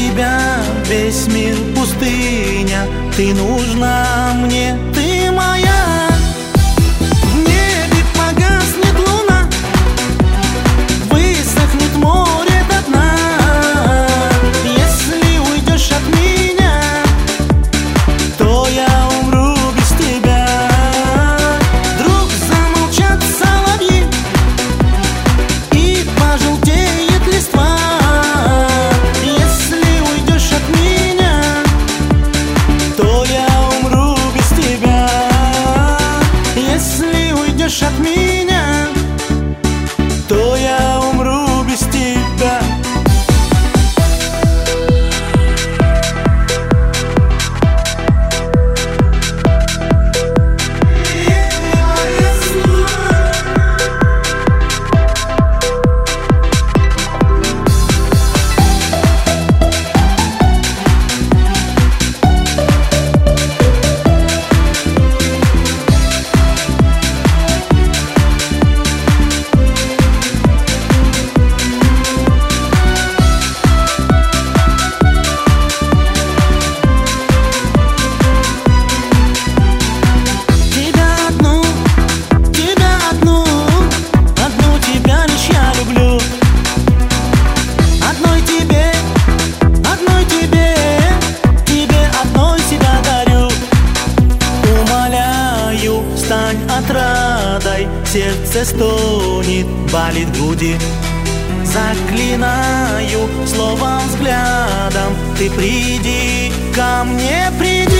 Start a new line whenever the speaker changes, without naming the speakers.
тебя весь мир пустыня. Ты нужна мне, ты моя. В небе погаснет луна, высохнет море до дна. Если уйдешь от меня, то я умру без тебя. Вдруг замолчат соловьи и пожелтеет листва. Если уйдешь от меня, то я умру без тебя. Если уйдешь от меня, то я умру без тебя. Стань отрадой, сердце стонет, болит в груди. Заклинаю словом, взглядом, ты приди ко мне, приди.